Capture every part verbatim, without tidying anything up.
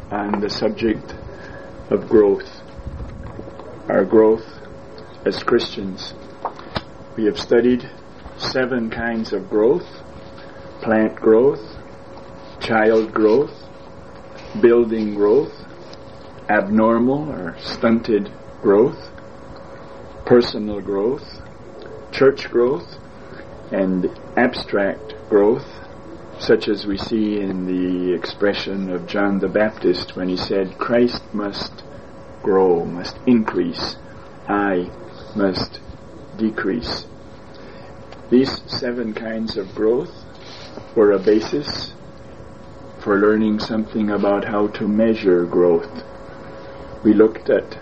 on the subject of growth, our growth as Christians. We have studied seven kinds of growth: plant growth, child growth, building growth, abnormal or stunted growth, personal growth, church growth, and abstract growth, such as we see in the expression of John the Baptist when he said, Christ must grow, must increase, I must decrease. These seven kinds of growth were a basis for learning something about how to measure growth. We looked at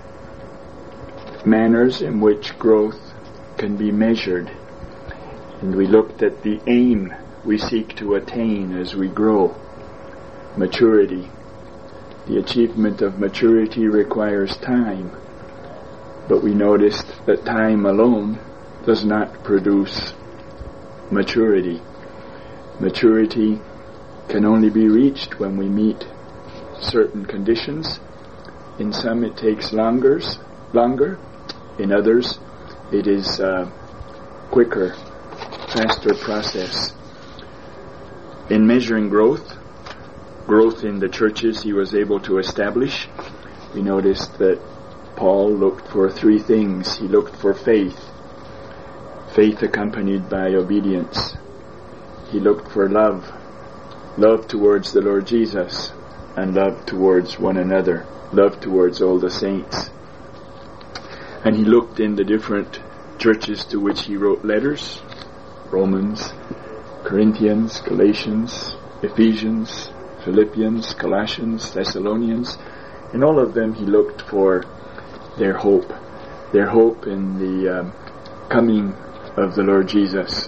manners in which growth can be measured, and we looked at the aim we seek to attain as we grow: maturity. The achievement of maturity requires time, but we noticed that time alone does not produce maturity. Maturity can only be reached when we meet certain conditions. In some it takes longer, longer. In others it is a quicker, faster process. In measuring growth, growth in the churches he was able to establish, we noticed that Paul looked for three things. He looked for faith, faith accompanied by obedience. He looked for love, love towards the Lord Jesus, and love towards one another, love towards all the saints. And he looked in the different churches to which he wrote letters: Romans, Corinthians, Galatians, Ephesians, Philippians, Colossians, Thessalonians. In all of them he looked for their hope, their hope in the um, coming of the Lord Jesus.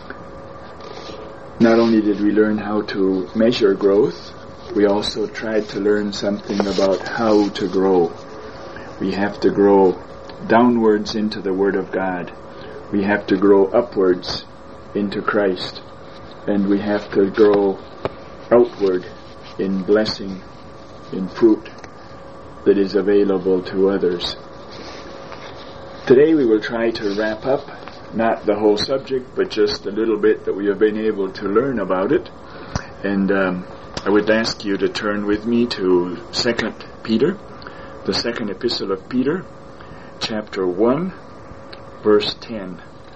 Not only did we learn how to measure growth, we also tried to learn something about how to grow. We have to grow downwards into the Word of God. We have to grow upwards into Christ. And we have to grow outward in blessing, in fruit that is available to others. Today we will try to wrap up, not the whole subject, but just a little bit that we have been able to learn about it. And um, I would ask you to turn with me to Second Peter, the second epistle of Peter, chapter one, verse ten,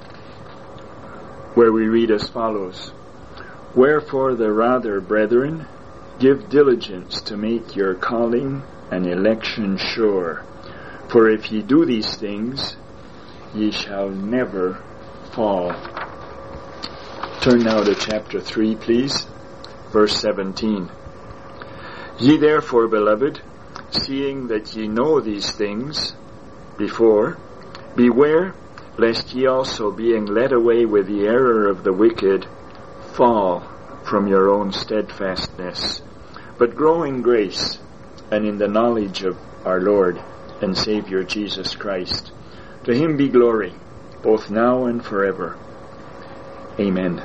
where we read as follows: Wherefore the rather, brethren, give diligence to make your calling and election sure. For if ye do these things, ye shall never fall. Turn now to chapter three, please, verse seventeen. Ye therefore, beloved, seeing that ye know these things before, beware lest ye also, being led away with the error of the wicked, fall from your own steadfastness, but grow in grace and in the knowledge of our Lord and Savior Jesus Christ. To him be glory, both now and forever. Amen.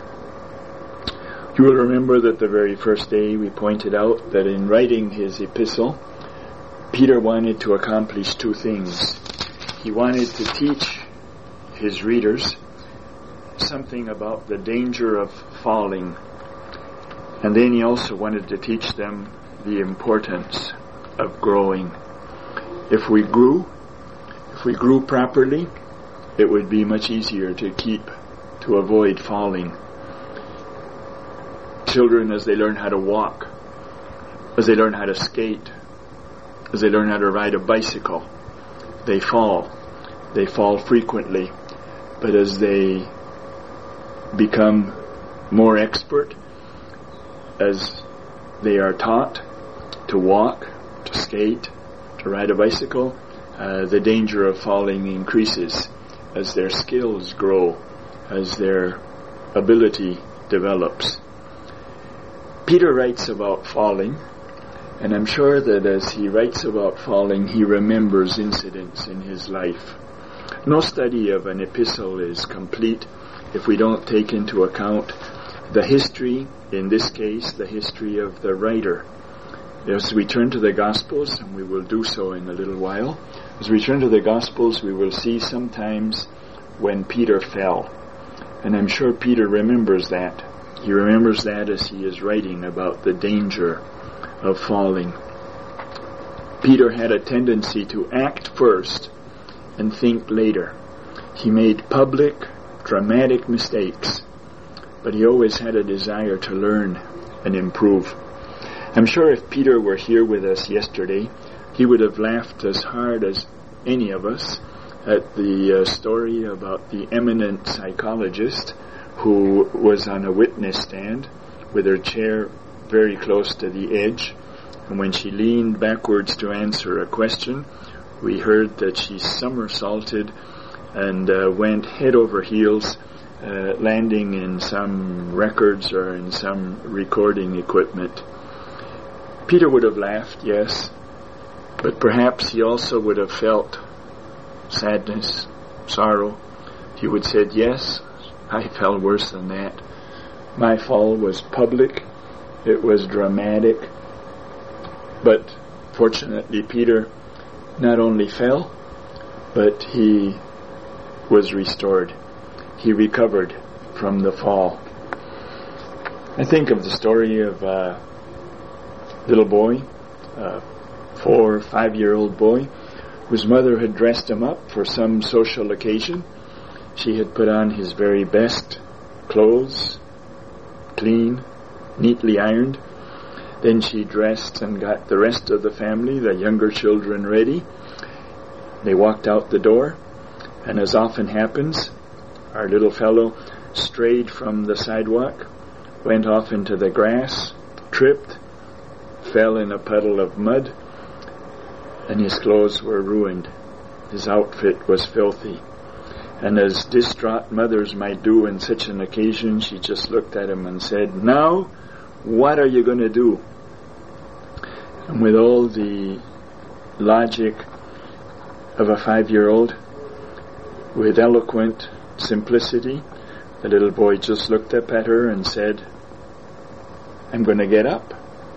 You will remember that the very first day we pointed out that in writing his epistle, Peter wanted to accomplish two things. He wanted to teach his readers something about the danger of falling, and then he also wanted to teach them the importance of growing. If we grew, if we grew properly, it would be much easier to keep, to avoid falling. Children, as they learn how to walk, as they learn how to skate, as they learn how to ride a bicycle, they fall. They fall frequently. But as they become more expert, as they are taught to walk, to skate, to ride a bicycle, uh, the danger of falling increases as their skills grow, as their ability develops. Peter writes about falling, and I'm sure that as he writes about falling, he remembers incidents in his life. No study of an epistle is complete if we don't take into account the history, in this case, the history of the writer. As we turn to the Gospels, and we will do so in a little while, as we turn to the Gospels, we will see sometimes when Peter fell. And I'm sure Peter remembers that. He remembers that as he is writing about the danger of falling. Peter had a tendency to act first and think later. He made public, dramatic mistakes, but he always had a desire to learn and improve. I'm sure if Peter were here with us yesterday, he would have laughed as hard as any of us at the uh, story about the eminent psychologist who was on a witness stand with her chair very close to the edge. And when she leaned backwards to answer a question, we heard that she somersaulted and uh, went head over heels, uh, landing in some records or in some recording equipment. Peter would have laughed, yes, but perhaps he also would have felt sadness, sorrow. He would have said, yes, I fell worse than that. My fall was public, it was dramatic, but fortunately Peter not only fell, but he was restored. He recovered from the fall. I think of the story of a little boy, a four or five-year-old boy, whose mother had dressed him up for some social occasion. She had put on his very best clothes, clean, neatly ironed. Then she dressed and got the rest of the family, the younger children, ready. They walked out the door, and as often happens, our little fellow strayed from the sidewalk, went off into the grass, tripped, fell in a puddle of mud, and his clothes were ruined. His outfit was filthy. And as distraught mothers might do in such an occasion, she just looked at him and said, "Now, what are you going to do?" And with all the logic of a five-year-old, with eloquent simplicity, the little boy just looked up at her and said, "I'm going to get up."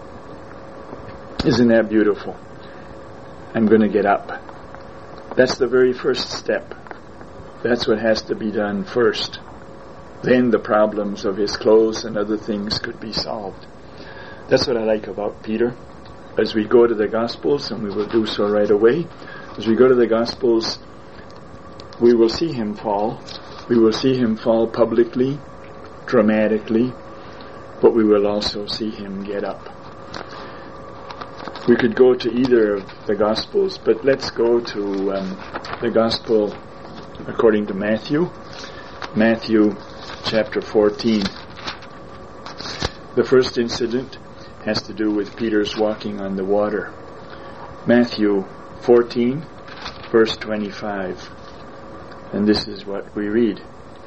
Isn't that beautiful? I'm going to get up. That's the very first step. That's what has to be done first. Then the problems of his clothes and other things could be solved. That's what I like about Peter. As we go to the Gospels, and we will do so right away, as we go to the Gospels, we will see him fall. We will see him fall publicly, dramatically, but we will also see him get up. We could go to either of the Gospels, but let's go to um, the Gospel according to Matthew. Matthew chapter fourteen. The first incident has to do with Peter's walking on the water. Matthew fourteen, verse twenty-five. And this is what we read.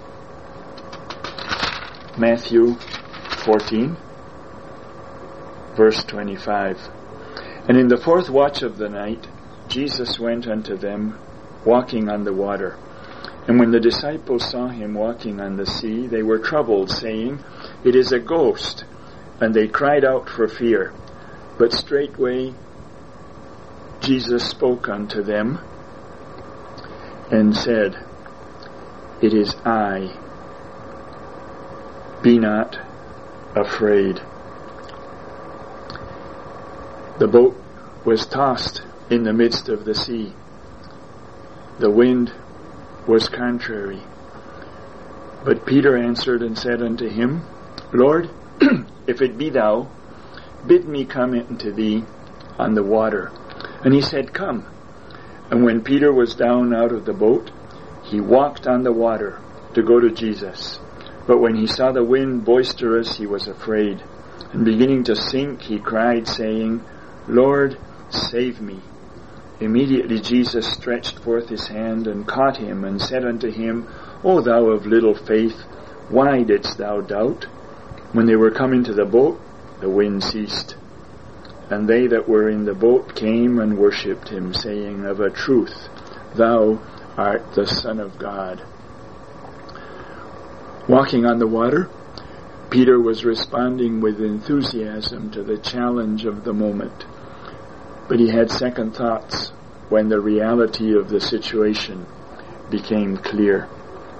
Matthew fourteen, verse twenty-five. And in the fourth watch of the night, Jesus went unto them, walking on the water. And when the disciples saw him walking on the sea, they were troubled, saying, "It is a ghost." And they cried out for fear. But straightway Jesus spoke unto them, and said, "It is I. Be not afraid." The boat was tossed in the midst of the sea. The wind was contrary. But Peter answered and said unto him, "Lord, if it be thou, bid me come unto thee on the water." And he said, "Come." And when Peter was down out of the boat, he walked on the water to go to Jesus. But when he saw the wind boisterous, he was afraid. And beginning to sink, he cried, saying, "Lord, save me." Immediately Jesus stretched forth his hand and caught him, and said unto him, "O thou of little faith, why didst thou doubt?" When they were come into the boat, the wind ceased. And they that were in the boat came and worshipped him, saying, "Of a truth, thou art the Son of God." Walking on the water, Peter was responding with enthusiasm to the challenge of the moment. But he had second thoughts when the reality of the situation became clear.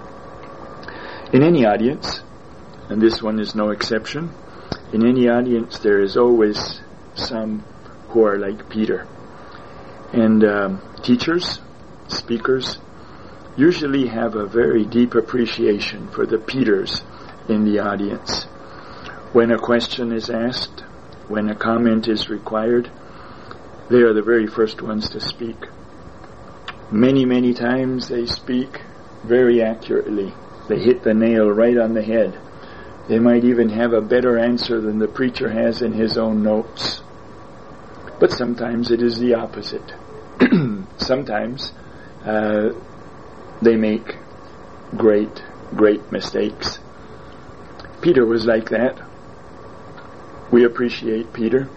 In any audience, and this one is no exception, in any audience there is always some who are like Peter. And um, teachers, speakers, usually have a very deep appreciation for the Peters in the audience. When a question is asked, when a comment is required, they are the very first ones to speak. Many, many times they speak very accurately. They hit the nail right on the head. They might even have a better answer than the preacher has in his own notes. But sometimes it is the opposite. Sometimes uh, they make great, great mistakes. Peter was like that. We appreciate Peter.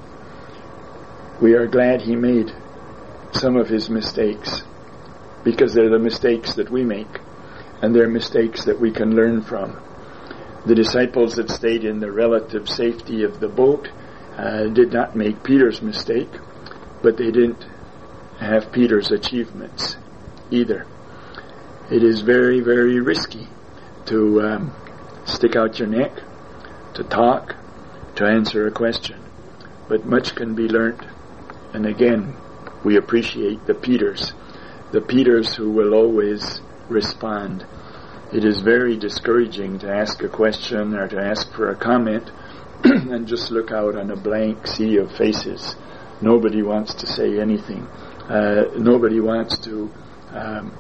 We are glad he made some of his mistakes, because they're the mistakes that we make, and they're mistakes that we can learn from. The disciples that stayed in the relative safety of the boat uh, did not make Peter's mistake, but they didn't have Peter's achievements either. It is very, very risky to um, stick out your neck, to talk, to answer a question, but much can be learnt. And again, we appreciate the Peters, the Peters who will always respond. It is very discouraging to ask a question or to ask for a comment and just look out on a blank sea of faces. Nobody wants to say anything. Uh, nobody wants to um,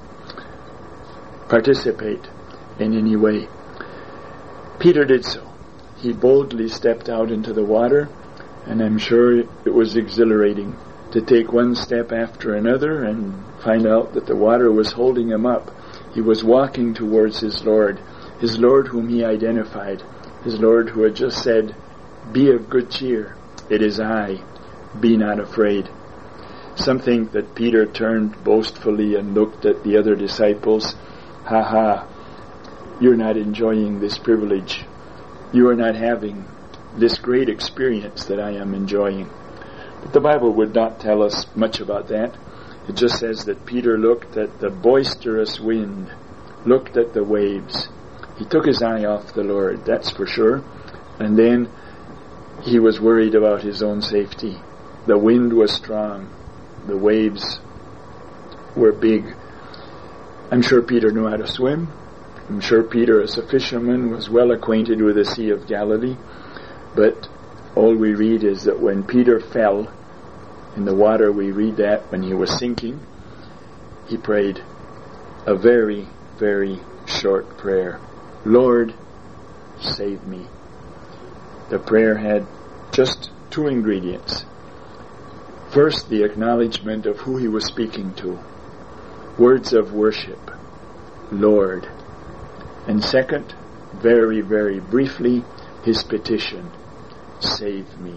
participate in any way. Peter did so. He boldly stepped out into the water, and I'm sure it was exhilarating to take one step after another and find out that the water was holding him up. He was walking towards his Lord, his Lord whom he identified, his Lord who had just said, "Be of good cheer, it is I, be not afraid." Some think that Peter turned boastfully and looked at the other disciples. Ha ha, you're not enjoying this privilege. You are not having this great experience that I am enjoying. But the Bible would not tell us much about that. It just says that Peter looked at the boisterous wind, looked at the waves. He took his eye off the Lord, that's for sure. And then he was worried about his own safety. The wind was strong. The waves were big. I'm sure Peter knew how to swim. I'm sure Peter, as a fisherman, was well acquainted with the Sea of Galilee. But all we read is that when Peter fell in the water, we read that when he was sinking, he prayed a very, very short prayer. Lord, save me. The prayer had just two ingredients. First, the acknowledgement of who he was speaking to. Words of worship. Lord. And second, very, very briefly, his petition. Save me.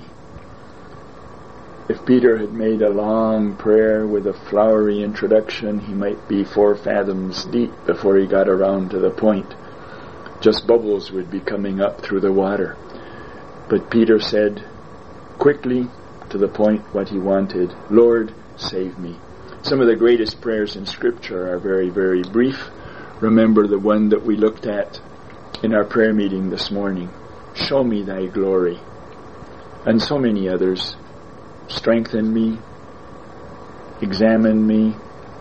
If Peter had made a long prayer with a flowery introduction, he might be four fathoms deep before he got around to the point. Just bubbles would be coming up through the water. But Peter said quickly, to the point, what he wanted. Lord, save me. Some of the greatest prayers in Scripture are very, very brief. Remember the one that we looked at in our prayer meeting this morning. Show me thy glory. And so many others. Strengthen me. Examine me.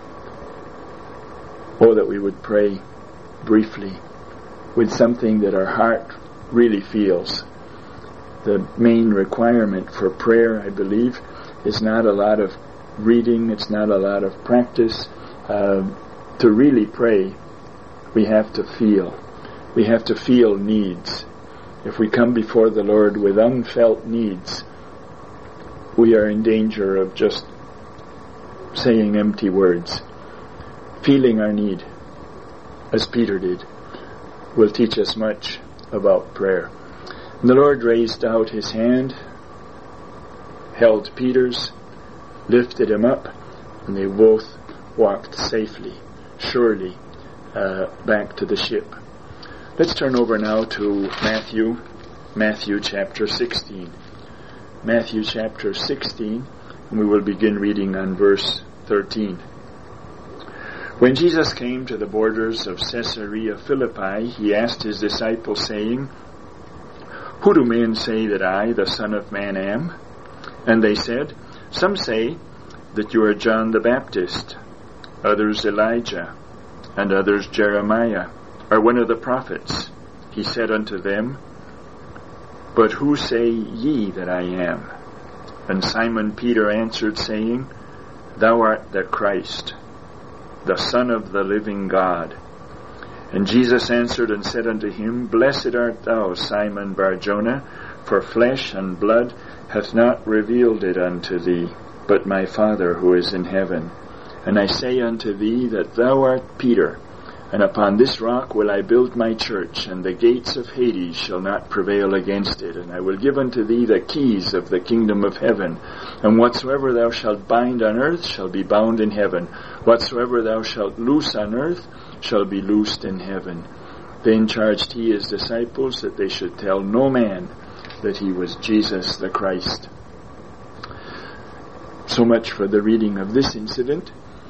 Oh, that we would pray briefly with something that our heart really feels. The main requirement for prayer, I believe, is not a lot of reading, it's not a lot of practice. Uh, to really pray, we have to feel. We have to feel needs. If we come before the Lord with unfelt needs, we are in danger of just saying empty words. Feeling our need, as Peter did, will teach us much about prayer. And the Lord raised out his hand, held Peter's, lifted him up, and they both walked safely, surely, uh, back to the ship. Let's turn over now to Matthew, Matthew chapter sixteen. Matthew chapter sixteen, And we will begin reading on verse thirteen. When Jesus came to the borders of Caesarea Philippi, he asked his disciples, saying, "Who do men say that I, the Son of Man, am?" And they said, "Some say that you are John the Baptist, others Elijah, and others Jeremiah, or one of the prophets." He said unto them, "But who say ye that I am?" And Simon Peter answered, saying, "Thou art the Christ, the Son of the living God." And Jesus answered and said unto him, "Blessed art thou, Simon Bar-Jonah, for flesh and blood hath not revealed it unto thee, but my Father who is in heaven. And I say unto thee that thou art Peter, and upon this rock will I build my church, and the gates of Hades shall not prevail against it. And I will give unto thee the keys of the kingdom of heaven. And whatsoever thou shalt bind on earth shall be bound in heaven. Whatsoever thou shalt loose on earth shall be loosed in heaven." Then charged he his disciples that they should tell no man that he was Jesus the Christ. So much for the reading of this incident.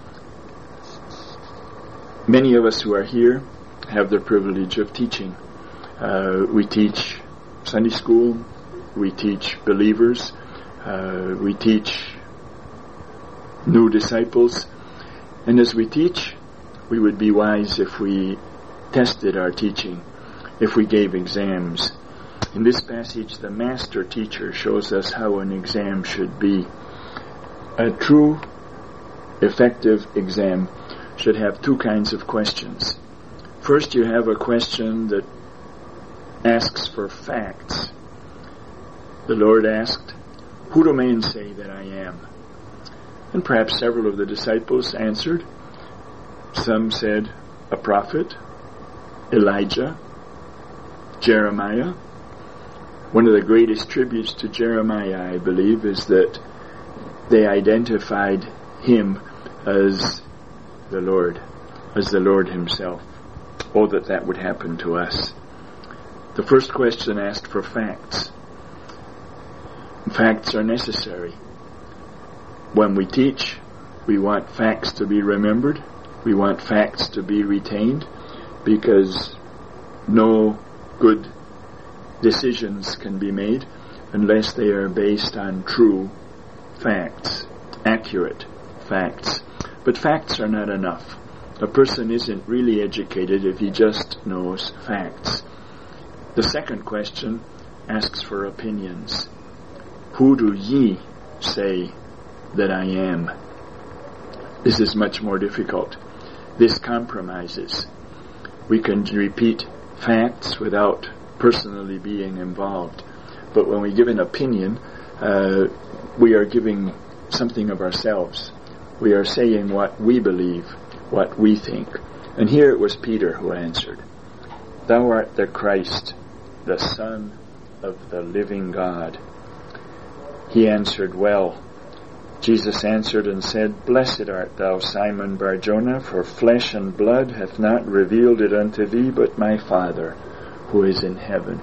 Many of us who are here have the privilege of teaching. Uh, we teach Sunday school, we teach believers, uh, we teach new disciples, and as we teach, we would be wise if we tested our teaching, if we gave exams. In this passage, the master teacher shows us how an exam should be. A true, effective exam should have two kinds of questions. First, you have a question that asks for facts. The Lord asked, "Who do men say that I am?" And perhaps several of the disciples answered. Some said, a prophet, Elijah, Jeremiah. One of the greatest tributes to Jeremiah, I believe, is that they identified him as the Lord, as the Lord himself. Oh, that that would happen to us. The first question asked for facts. Facts are necessary. When we teach, we want facts to be remembered. We want facts to be retained, because no good decisions can be made unless they are based on true facts, accurate facts. But facts are not enough. A person isn't really educated if he just knows facts. The second question asks for opinions. Who do ye say that I am? This is much more difficult. This compromises. We can repeat facts without personally being involved. But when we give an opinion, uh, we are giving something of ourselves. We are saying what we believe, what we think. And here it was Peter who answered, "Thou art the Christ, the Son of the living God." He answered well. Jesus answered and said, "Blessed art thou, Simon Bar-Jonah, for flesh and blood hath not revealed it unto thee, but my Father who is in heaven."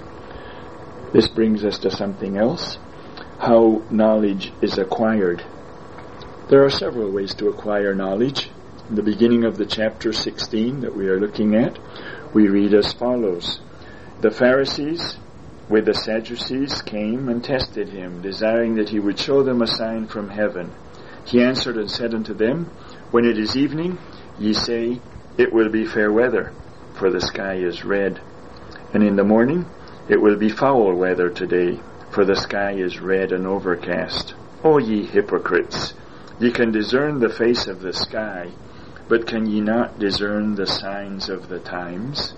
This brings us to something else, how knowledge is acquired. There are several ways to acquire knowledge. In the beginning of the chapter sixteen that we are looking at, we read as follows. The Pharisees with the Sadducees came and tested him, desiring that he would show them a sign from heaven. He answered and said unto them, When it is evening, ye say, It will be fair weather, for the sky is red. And in the morning, it will be foul weather today, for the sky is red and overcast. O ye hypocrites! Ye can discern the face of the sky, but can ye not discern the signs of the times?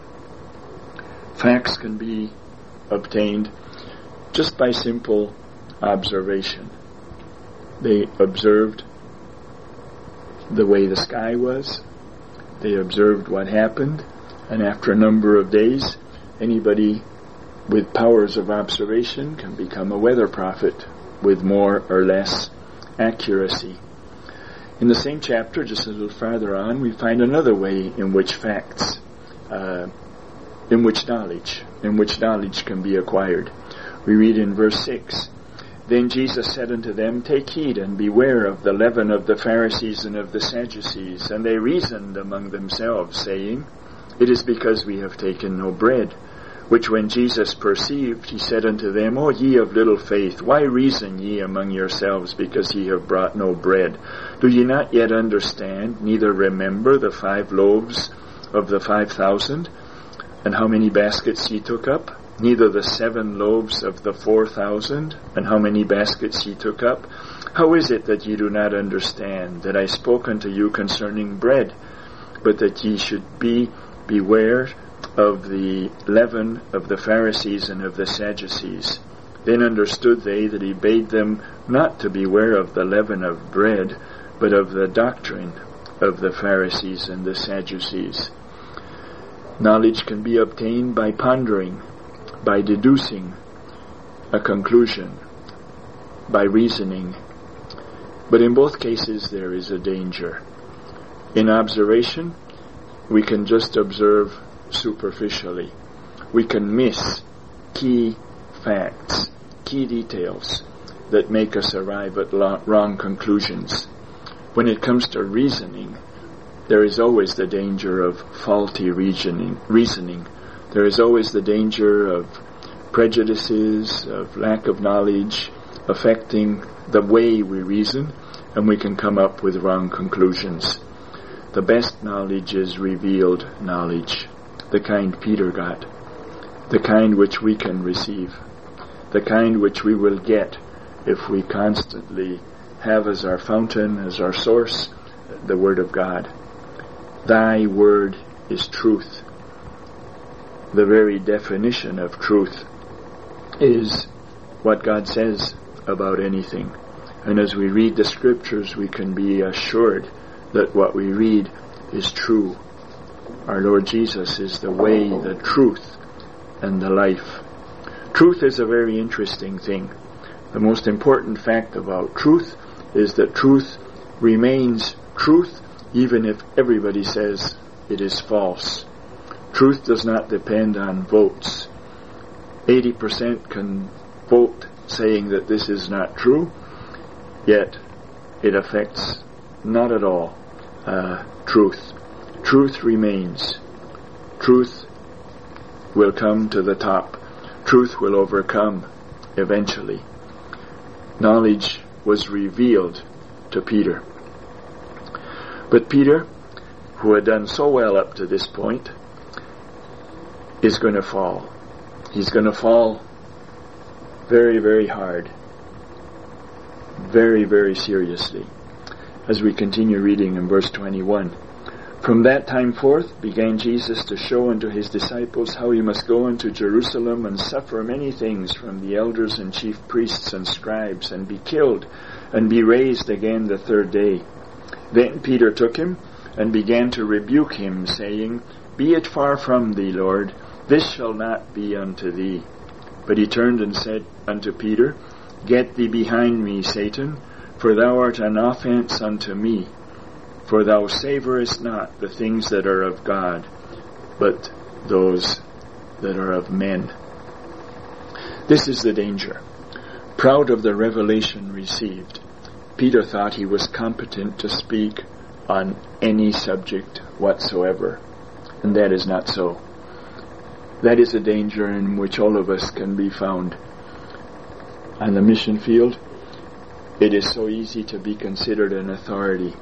Facts can be obtained just by simple observation. They observed the way the sky was. They observed what happened. And after a number of days, anybody with powers of observation can become a weather prophet with more or less accuracy. In the same chapter, just a little farther on, we find another way in which facts, uh, in which knowledge, in which knowledge can be acquired. We read in verse six, Then Jesus said unto them, Take heed and beware of the leaven of the Pharisees and of the Sadducees. And they reasoned among themselves, saying, It is because we have taken no bread. Which when Jesus perceived, he said unto them, O ye of little faith, why reason ye among yourselves, because ye have brought no bread? Do ye not yet understand, neither remember the five loaves of the five thousand, and how many baskets ye took up? Neither the seven loaves of the four thousand, and how many baskets ye took up? How is it that ye do not understand, that I spoke unto you concerning bread, but that ye should be beware of the leaven of the Pharisees and of the Sadducees? Then understood they that he bade them not to beware of the leaven of bread, but of the doctrine of the Pharisees and the Sadducees. Knowledge can be obtained by pondering, by deducing a conclusion, by reasoning. But in both cases there is a danger. In observation, we can just observe superficially. We can miss key facts, key details that make us arrive at wrong conclusions. When it comes to reasoning, there is always the danger of faulty reasoning. reasoning. There is always the danger of prejudices, of lack of knowledge affecting the way we reason, and we can come up with wrong conclusions. The best knowledge is revealed knowledge, the kind Peter got, the kind which we can receive, the kind which we will get if we constantly have as our fountain, as our source, the Word of God. Thy Word is truth. The very definition of truth is what God says about anything. And as we read the Scriptures, we can be assured that what we read is true. Our Lord Jesus is the way, the truth, and the life. Truth is a very interesting thing. The most important fact about truth is that truth remains truth even if everybody says it is false. Truth does not depend on votes. eighty percent can vote saying that this is not true, yet it affects not at all uh, truth. Truth remains. Truth will come to the top. Truth will overcome eventually. Knowledge was revealed to Peter. But Peter, who had done so well up to this point, is going to fall. He's going to fall very, very hard. Very, very seriously. As we continue reading in verse twenty-one. From that time forth began Jesus to show unto his disciples how he must go into Jerusalem and suffer many things from the elders and chief priests and scribes, and be killed, and be raised again the third day. Then Peter took him, and began to rebuke him, saying, Be it far from thee, Lord, this shall not be unto thee. But he turned and said unto Peter, Get thee behind me, Satan, for thou art an offense unto me. For thou savorest not the things that are of God, but those that are of men. This is the danger. Proud of the revelation received, Peter thought he was competent to speak on any subject whatsoever. And that is not so. That is a danger in which all of us can be found. On the mission field, it is so easy to be considered an authority.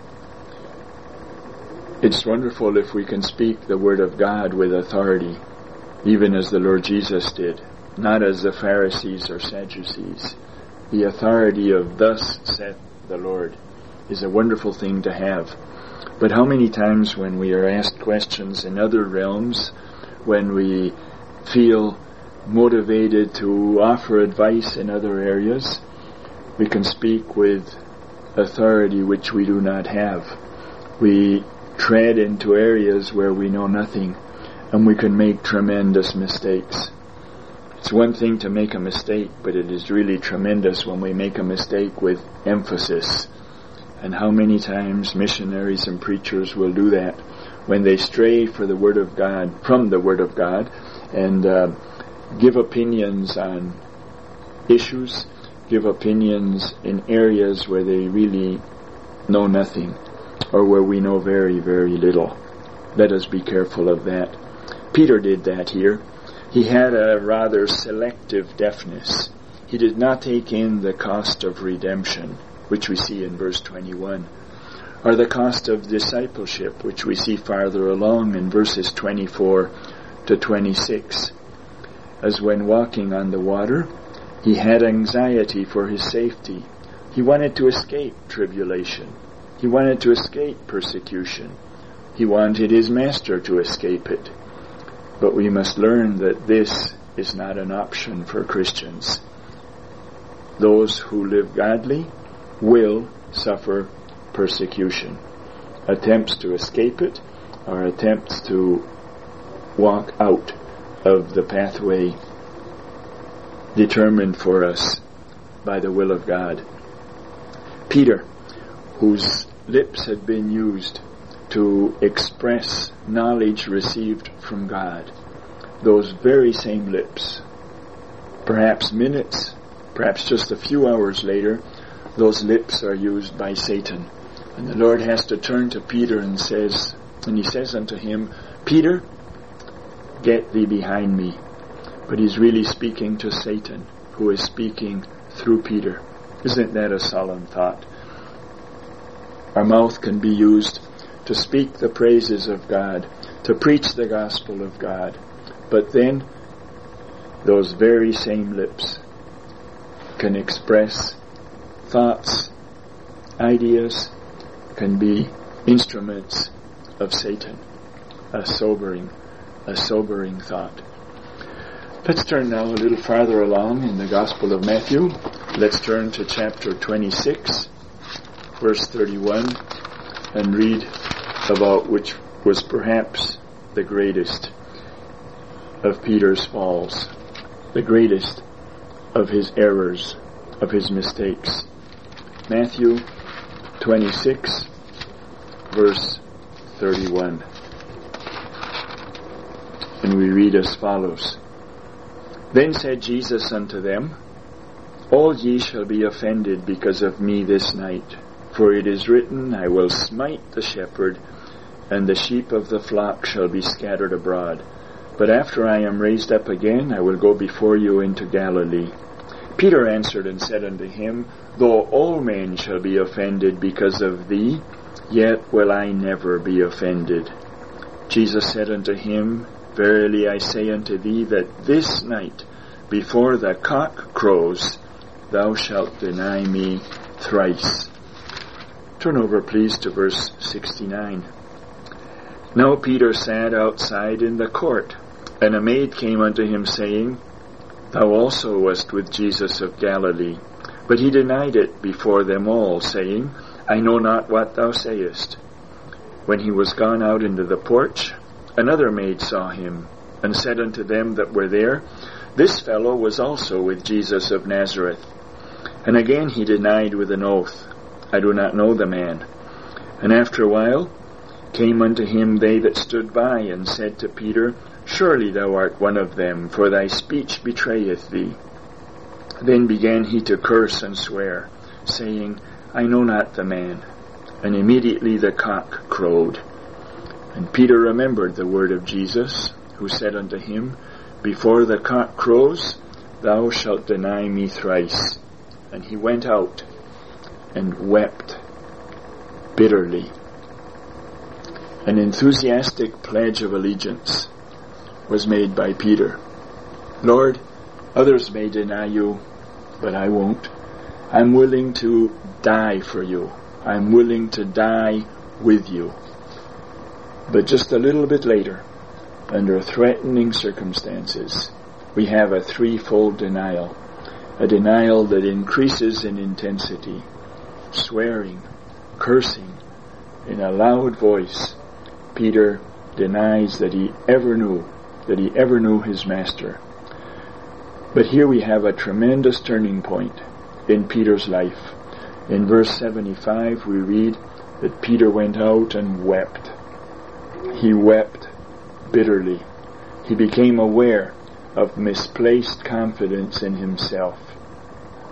It's wonderful if we can speak the Word of God with authority, even as the Lord Jesus did, not as the Pharisees or Sadducees. The authority of thus saith the Lord is a wonderful thing to have. But how many times when we are asked questions in other realms, when we feel motivated to offer advice in other areas, we can speak with authority which we do not have. We tread into areas where we know nothing, and we can make tremendous mistakes. It's one thing to make a mistake, but it is really tremendous when we make a mistake with emphasis. And how many times missionaries and preachers will do that when they stray for the Word of God, from the Word of God, and uh, give opinions on issues, give opinions in areas where they really know nothing, or where we know very, very little. Let us be careful of that. Peter did that here. He had a rather selective deafness. He did not take in the cost of redemption, which we see in verse twenty-one, or the cost of discipleship, which we see farther along in verses twenty-four to twenty-six. As when walking on the water, he had anxiety for his safety. He wanted to escape tribulation. He wanted to escape persecution. He wanted his master to escape it. But we must learn that this is not an option for Christians. Those who live godly will suffer persecution. Attempts to escape it are attempts to walk out of the pathway determined for us by the will of God. Peter, whose lips had been used to express knowledge received from God, those very same lips, perhaps minutes, perhaps just a few hours later, those lips are used by Satan. And the Lord has to turn to Peter and says, and he says unto him, Peter, get thee behind me. But he's really speaking to Satan, who is speaking through Peter. Isn't that a solemn thought? Our mouth can be used to speak the praises of God, to preach the gospel of God. But then, those very same lips can express thoughts, ideas, can be instruments of Satan. A sobering, a sobering thought. Let's turn now a little farther along in the Gospel of Matthew. Let's turn to chapter twenty-six, verse thirty-one, and read about which was perhaps the greatest of Peter's falls, the greatest of his errors, of his mistakes. Matthew twenty-six, verse thirty-one. And we read as follows. Then said Jesus unto them, All ye shall be offended because of me this night. For it is written, I will smite the shepherd, and the sheep of the flock shall be scattered abroad. But after I am raised up again, I will go before you into Galilee. Peter answered and said unto him, Though all men shall be offended because of thee, yet will I never be offended. Jesus said unto him, Verily I say unto thee that this night, before the cock crows, thou shalt deny me thrice. Turn over, please, to verse sixty-nine. Now Peter sat outside in the court, and a maid came unto him, saying, Thou also wast with Jesus of Galilee. But he denied it before them all, saying, I know not what thou sayest. When he was gone out into the porch, another maid saw him, and said unto them that were there, This fellow was also with Jesus of Nazareth. And again he denied with an oath, I do not know the man. And after a while came unto him they that stood by, and said to Peter, Surely thou art one of them, for thy speech betrayeth thee. Then began he to curse and swear, saying, I know not the man. And immediately the cock crowed. And Peter remembered the word of Jesus, who said unto him, Before the cock crows, thou shalt deny me thrice. And he went out and wept bitterly. An enthusiastic pledge of allegiance was made by Peter. Lord, others may deny you, but I won't. I'm willing to die for you. I'm willing to die with you. But just a little bit later, under threatening circumstances, we have a threefold denial. A denial that increases in intensity, swearing, cursing, in a loud voice. Peter denies that he ever knew, that he ever knew his master. But here we have a tremendous turning point in Peter's life. In verse seventy-five we read that Peter went out and wept. He wept bitterly. He became aware of misplaced confidence in himself.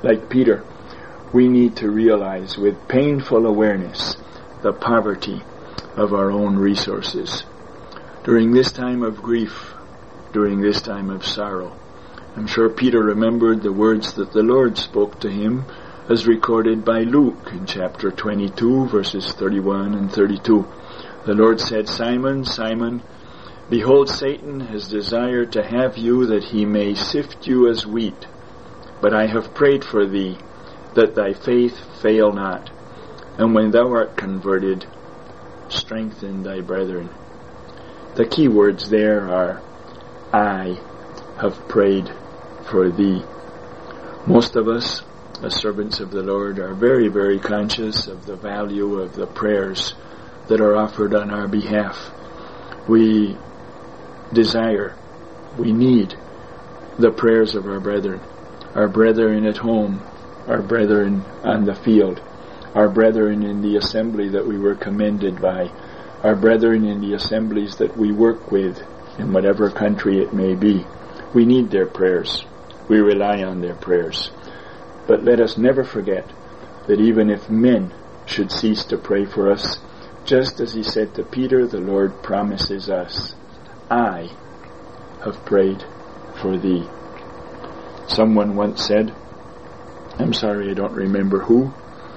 Like Peter, we need to realize with painful awareness the poverty of our own resources. During this time of grief, during this time of sorrow, I'm sure Peter remembered the words that the Lord spoke to him as recorded by Luke in chapter twenty-two, verses thirty-one and thirty-two. The Lord said, Simon, Simon, behold, Satan has desired to have you that he may sift you as wheat. But I have prayed for thee, that thy faith fail not. And when thou art converted, strengthen thy brethren. The key words there are, I have prayed for thee. Most of us, as servants of the Lord, are very, very conscious of the value of the prayers that are offered on our behalf. We desire, we need the prayers of our brethren, our brethren at home, our brethren on the field, our brethren in the assembly that we were commended by, our brethren in the assemblies that we work with in whatever country it may be. We need their prayers. We rely on their prayers. But let us never forget that even if men should cease to pray for us, just as he said to Peter, the Lord promises us, I have prayed for thee. Someone once said, I'm sorry, I don't remember who,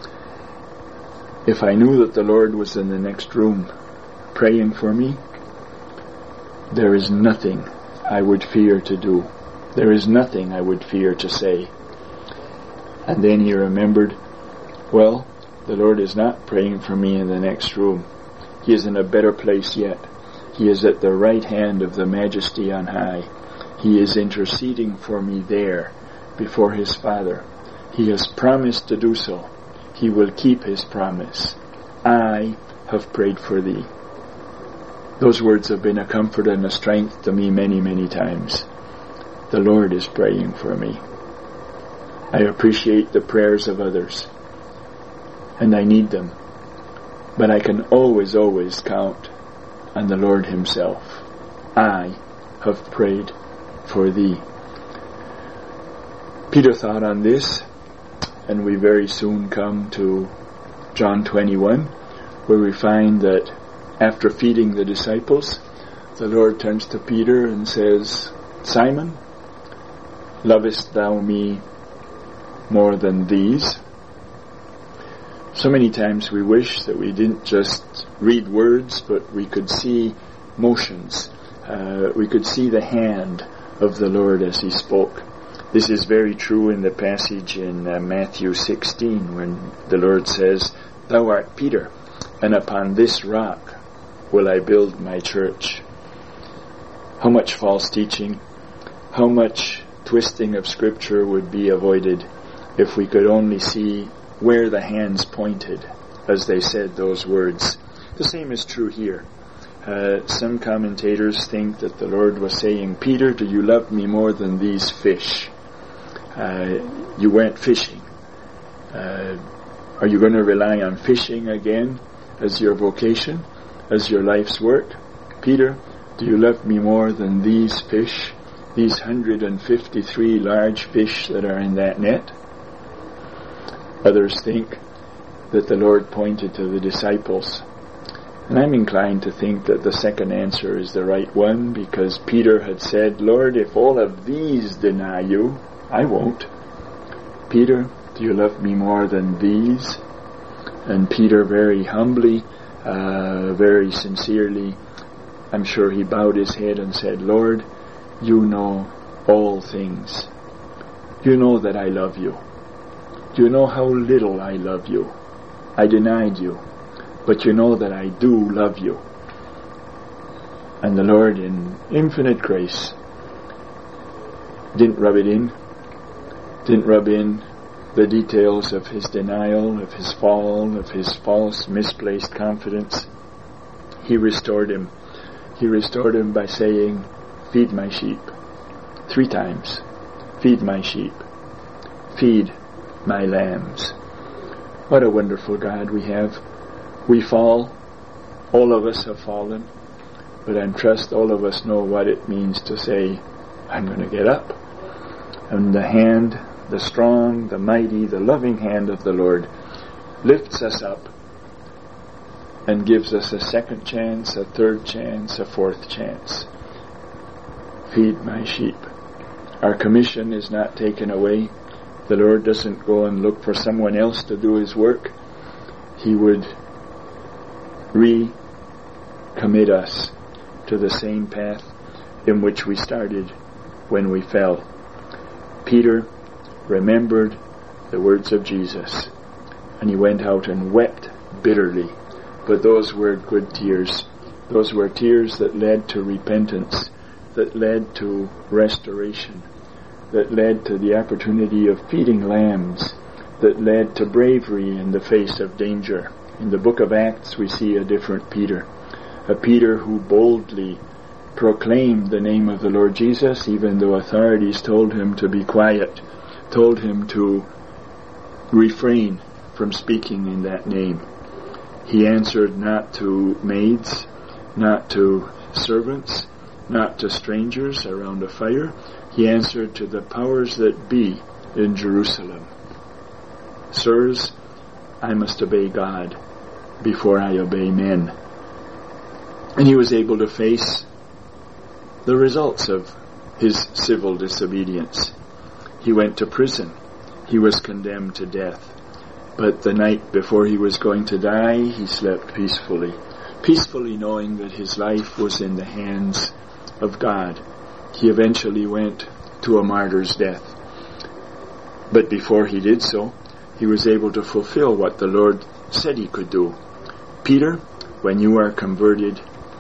if I knew that the Lord was in the next room praying for me, there is nothing I would fear to do. There is nothing I would fear to say. And then he remembered, well, the Lord is not praying for me in the next room. He is in a better place yet. He is at the right hand of the Majesty on high. He is interceding for me there before his Father. He has promised to do so. He will keep his promise. I have prayed for thee. Those words have been a comfort and a strength to me many, many times. The Lord is praying for me. I appreciate the prayers of others, and I need them. But I can always, always count on the Lord himself. I have prayed for thee. Peter thought on this, and we very soon come to John twenty-one, where we find that after feeding the disciples, the Lord turns to Peter and says, Simon, lovest thou me more than these? So many times we wish that we didn't just read words, but we could see motions. Uh, we could see the hand of the Lord as he spoke. This is very true in the passage in uh, Matthew sixteen, when the Lord says, Thou art Peter, and upon this rock will I build my church. How much false teaching, how much twisting of Scripture would be avoided if we could only see where the hands pointed as they said those words. The same is true here. Uh, some commentators think that the Lord was saying, Peter, do you love me more than these fish? Uh, you went fishing. Uh, are you going to rely on fishing again as your vocation, as your life's work? Peter, do you love me more than these fish, these one hundred fifty-three large fish that are in that net? Others think that the Lord pointed to the disciples. And I'm inclined to think that the second answer is the right one, because Peter had said, Lord, if all of these deny you, I won't. Peter, do you love me more than these? And Peter very humbly, uh, very sincerely, I'm sure he bowed his head and said, Lord, you know all things. You know that I love you. You know how little I love you. I denied you, but you know that I do love you. And the Lord, in infinite grace, didn't rub it in, didn't rub in the details of his denial, of his fall, of his false, misplaced confidence. He restored him. He restored him by saying, feed my sheep. Three times. Feed my sheep. Feed my lambs. What a wonderful God we have. We fall. All of us have fallen. But I trust all of us know what it means to say, I'm going to get up. And the hand the strong, the mighty, the loving hand of the Lord lifts us up and gives us a second chance, a third chance, a fourth chance. Feed my sheep. Our commission is not taken away. The Lord doesn't go and look for someone else to do His work. He would recommit us to the same path in which we started when we fell. Peter remembered the words of Jesus, and he went out and wept bitterly. But those were good tears. Those were tears that led to repentance, that led to restoration, that led to the opportunity of feeding lambs, that led to bravery in the face of danger. In the book of Acts we see a different Peter, a Peter who boldly proclaimed the name of the Lord Jesus, even though authorities told him to be quiet, told him to refrain from speaking in that name. He answered not to maids, not to servants, not to strangers around a fire. He answered to the powers that be in Jerusalem. Sirs, I must obey God before I obey men. And he was able to face the results of his civil disobedience. He went to prison. He was condemned to death. But the night before he was going to die, he slept peacefully, peacefully knowing that his life was in the hands of God. He eventually went to a martyr's death. But before he did so, he was able to fulfill what the Lord said he could do. Peter, when you are converted,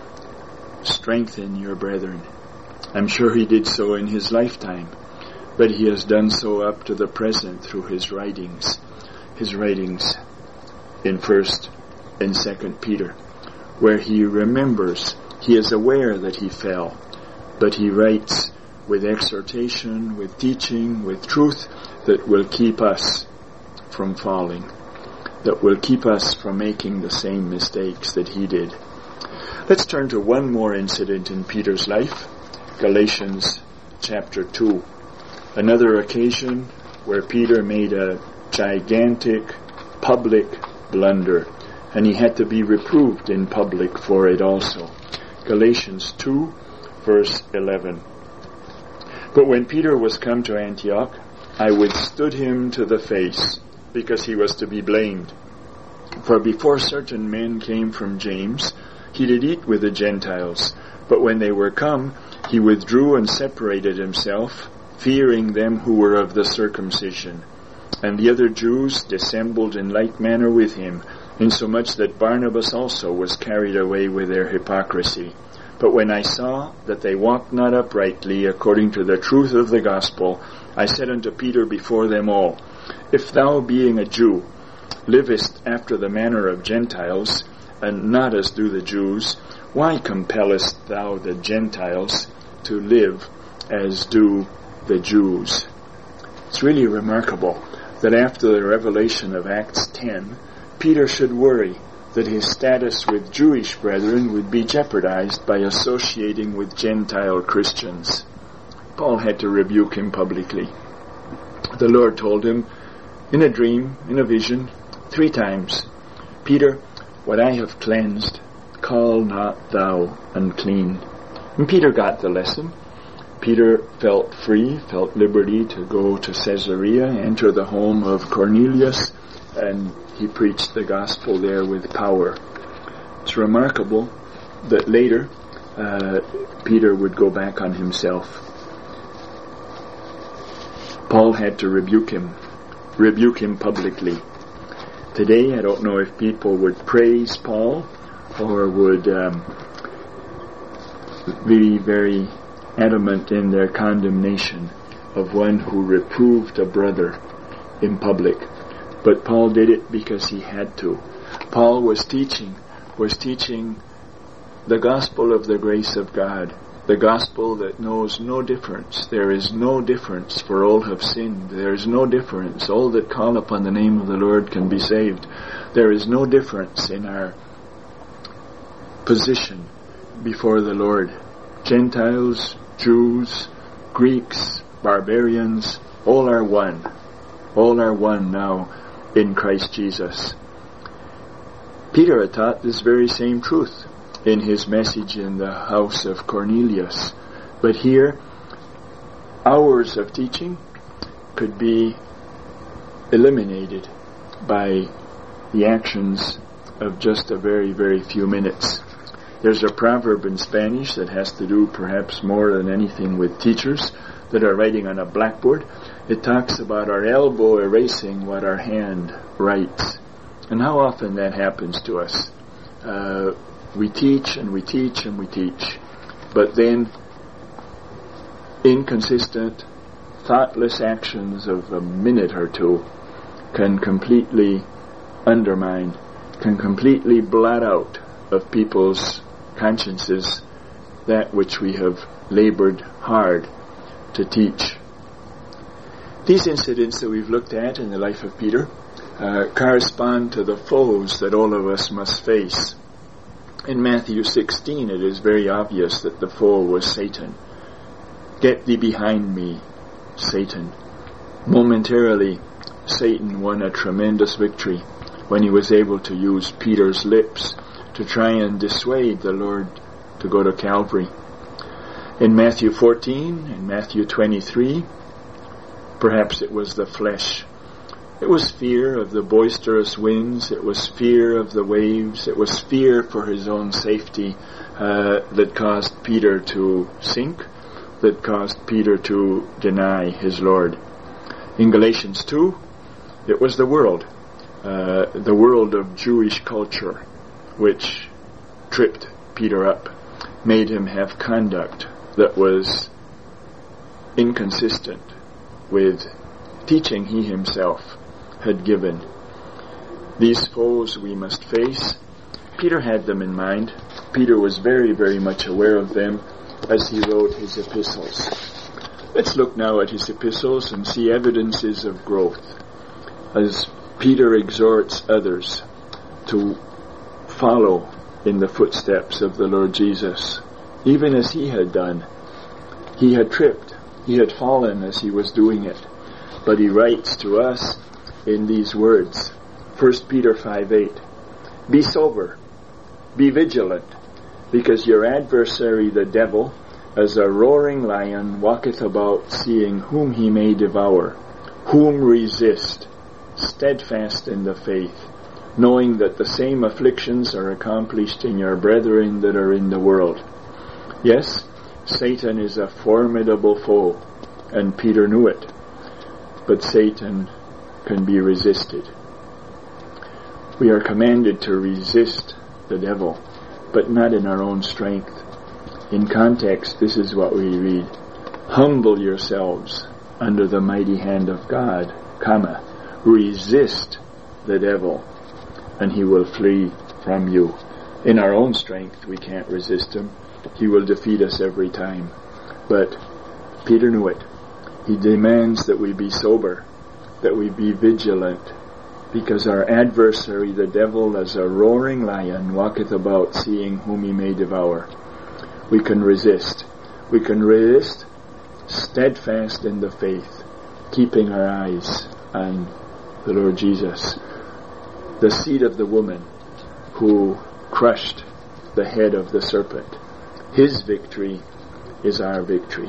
strengthen your brethren. I'm sure he did so in his lifetime, but he has done so up to the present through his writings. His writings in First and Second Peter, where he remembers, he is aware that he fell, but he writes with exhortation, with teaching, with truth that will keep us from falling, that will keep us from making the same mistakes that he did. Let's turn to one more incident in Peter's life, Galatians chapter two. Another occasion where Peter made a gigantic public blunder, and he had to be reproved in public for it also. Galatians two, verse eleven. But when Peter was come to Antioch, I withstood him to the face, because he was to be blamed. For before certain men came from James, he did eat with the Gentiles. But when they were come, he withdrew and separated himself, fearing them who were of the circumcision. And the other Jews dissembled in like manner with him, insomuch that Barnabas also was carried away with their hypocrisy. But when I saw that they walked not uprightly according to the truth of the gospel, I said unto Peter before them all, If thou, being a Jew, livest after the manner of Gentiles, and not as do the Jews, why compellest thou the Gentiles to live as do the Jews? It's really remarkable that after the revelation of Acts ten, Peter should worry that his status with Jewish brethren would be jeopardized by associating with Gentile Christians. Paul had to rebuke him publicly. The Lord told him in a dream, in a vision, three times, Peter, what I have cleansed, call not thou unclean. And Peter got the lesson. Peter felt free, felt liberty to go to Caesarea, enter the home of Cornelius, and he preached the gospel there with power. It's remarkable that later uh, Peter would go back on himself. Paul had to rebuke him, rebuke him publicly. Today, I don't know if people would praise Paul or would um, be very adamant in their condemnation of one who reproved a brother in public. But Paul did it because he had to. Paul was teaching, was teaching the gospel of the grace of God, the gospel that knows no difference. There is no difference, for all have sinned. There is no difference. All that call upon the name of the Lord can be saved. There is no difference in our position before the Lord. Gentiles, Jews, Greeks, barbarians, all are one. All are one now in Christ Jesus. Peter had taught this very same truth in his message in the house of Cornelius. But here, hours of teaching could be eliminated by the actions of just a very, very few minutes. There's a proverb in Spanish that has to do perhaps more than anything with teachers that are writing on a blackboard. It talks about our elbow erasing what our hand writes. And how often that happens to us. Uh, we teach and we teach and we teach. But then inconsistent, thoughtless actions of a minute or two can completely undermine, can completely blot out of people's consciences that which we have labored hard to teach. These incidents that we've looked at in the life of Peter uh, correspond to the foes that all of us must face. In Matthew sixteen, it is very obvious that the foe was Satan. Get thee behind me, Satan. Momentarily, Satan won a tremendous victory when he was able to use Peter's lips to try and dissuade the Lord to go to Calvary. In Matthew fourteen, in Matthew twenty-three, perhaps it was the flesh. It was fear of the boisterous winds. It was fear of the waves. It was fear for his own safety uh, that caused Peter to sink, that caused Peter to deny his Lord. In Galatians two, it was the world, uh, the world of Jewish culture, which tripped Peter up, made him have conduct that was inconsistent with teaching he himself had given. These foes we must face. Peter had them in mind. Peter was very, very much aware of them as he wrote his epistles. Let's look now at his epistles and see evidences of growth as Peter exhorts others to follow in the footsteps of the Lord Jesus, even as he had done. He had tripped. He had fallen as he was doing it. But he writes to us in these words, First Peter five eight, be sober, be vigilant, because your adversary the devil, as a roaring lion, walketh about seeing whom he may devour. Whom resist, steadfast in the faith, knowing that the same afflictions are accomplished in your brethren that are in the world. Yes, Satan is a formidable foe, and Peter knew it. But Satan can be resisted. We are commanded to resist the devil, but not in our own strength. In context, this is what we read. Humble yourselves under the mighty hand of God, comma, resist the devil, and he will flee from you. In our own strength, we can't resist him. He will defeat us every time. But Peter knew it. He demands that we be sober, that we be vigilant, because our adversary, the devil, as a roaring lion, walketh about seeing whom he may devour. We can resist. We can resist steadfast in the faith, keeping our eyes on the Lord Jesus, the seed of the woman who crushed the head of the serpent. His victory is our victory.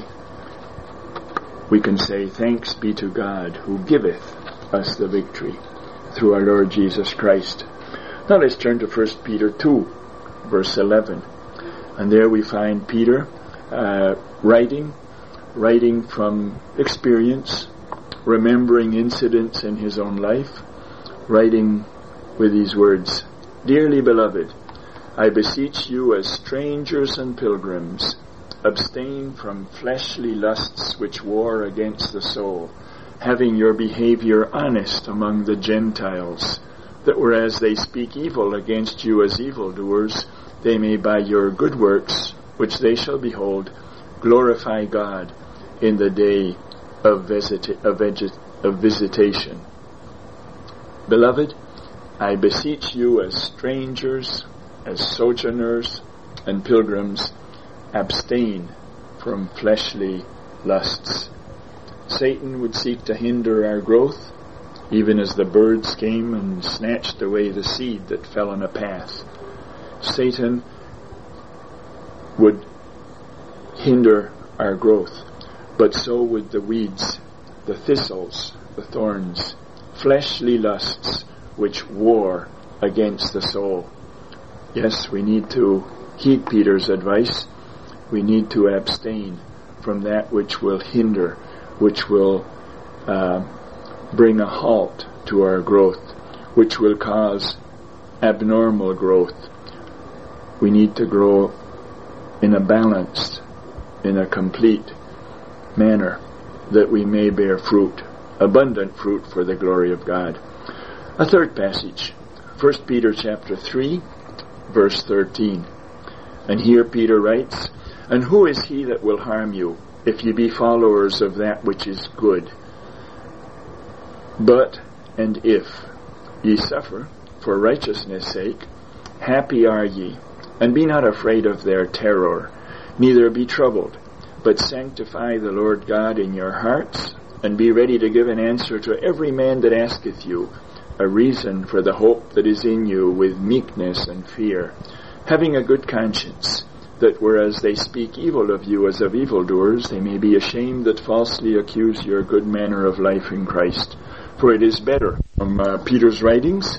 We can say, thanks be to God who giveth us the victory through our Lord Jesus Christ. Now let's turn to First Peter two, verse eleven. And there we find Peter uh, writing, writing from experience, remembering incidents in his own life, writing with these words, Dearly beloved, I beseech you as strangers and pilgrims, abstain from fleshly lusts which war against the soul, having your behavior honest among the Gentiles, that whereas they speak evil against you as evildoers, they may by your good works, which they shall behold, glorify God in the day of, visita- of, veg- of visitation. Beloved, I beseech you as strangers, as sojourners and pilgrims, abstain from fleshly lusts. Satan would seek to hinder our growth, even as the birds came and snatched away the seed that fell on a path. Satan would hinder our growth, but so would the weeds, the thistles, the thorns, fleshly lusts which war against the soul. Yes, we need to heed Peter's advice. We need to abstain from that which will hinder, which will uh, bring a halt to our growth, which will cause abnormal growth. We need to grow in a balanced, in a complete manner, that we may bear fruit, abundant fruit for the glory of God. A third passage, First Peter chapter three, verse thirteen. And here Peter writes, "And who is he that will harm you, if ye be followers of that which is good? But, and if ye suffer for righteousness' sake, happy are ye, and be not afraid of their terror, neither be troubled, but sanctify the Lord God in your hearts, and be ready to give an answer to every man that asketh you a reason for the hope that is in you with meekness and fear, having a good conscience, that whereas they speak evil of you as of evildoers, they may be ashamed that falsely accuse your good manner of life in Christ. For it is better." From uh, Peter's writings,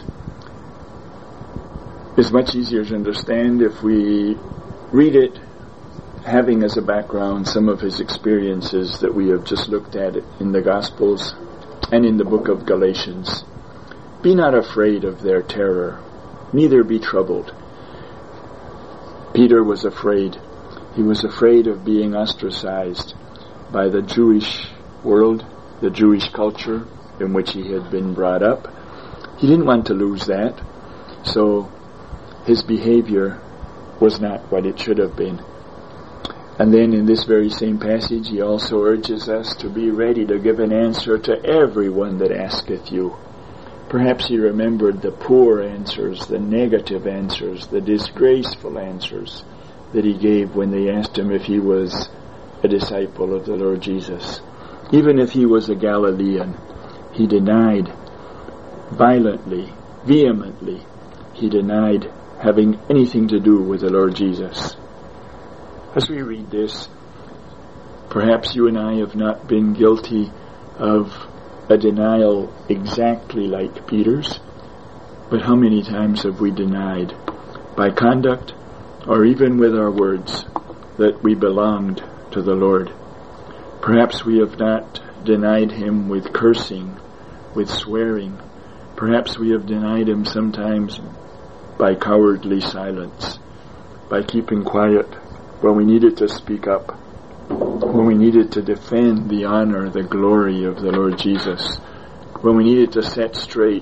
is much easier to understand if we read it having as a background some of his experiences that we have just looked at in the Gospels and in the book of Galatians. "Be not afraid of their terror, neither be troubled." Peter was afraid. He was afraid of being ostracized by the Jewish world, the Jewish culture in which he had been brought up. He didn't want to lose that, so his behavior was not what it should have been. And then in this very same passage, he also urges us to be ready to give an answer to everyone that asketh you. Perhaps he remembered the poor answers, the negative answers, the disgraceful answers that he gave when they asked him if he was a disciple of the Lord Jesus. Even if he was a Galilean, he denied violently, vehemently, he denied having anything to do with the Lord Jesus. As we read this, perhaps you and I have not been guilty of a denial exactly like Peter's, but how many times have we denied, by conduct or even with our words, that we belonged to the Lord? Perhaps we have not denied him with cursing, with swearing. Perhaps we have denied him sometimes by cowardly silence, by keeping quiet when we needed to speak up, when we needed to defend the honor, the glory of the Lord Jesus, when we needed to set straight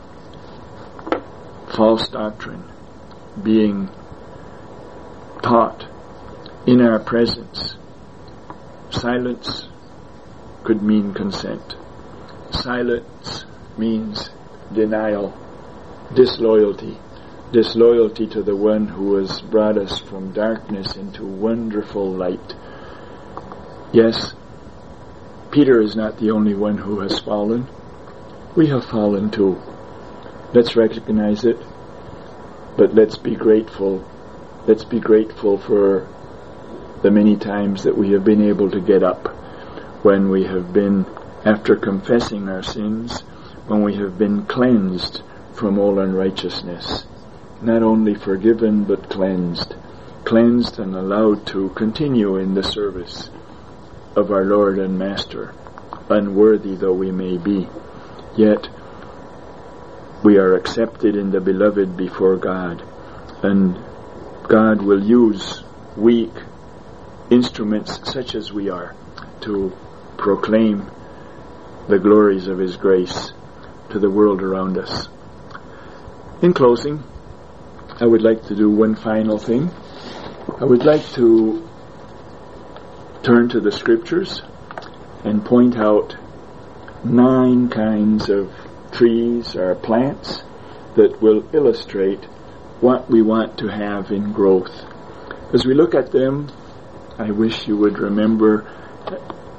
false doctrine being taught in our presence. Silence could mean consent. Silence means denial, disloyalty, disloyalty to the one who has brought us from darkness into wonderful light. Yes, Peter is not the only one who has fallen. We have fallen too. Let's recognize it, but let's be grateful. Let's be grateful for the many times that we have been able to get up, when we have been, after confessing our sins, when we have been cleansed from all unrighteousness. Not only forgiven, but cleansed. Cleansed and allowed to continue in the service of our Lord and Master, unworthy though we may be. Yet, we are accepted in the Beloved before God, and God will use weak instruments such as we are to proclaim the glories of His grace to the world around us. In closing, I would like to do one final thing. I would like to turn to the Scriptures and point out nine kinds of trees or plants that will illustrate what we want to have in growth. As we look at them, I wish you would remember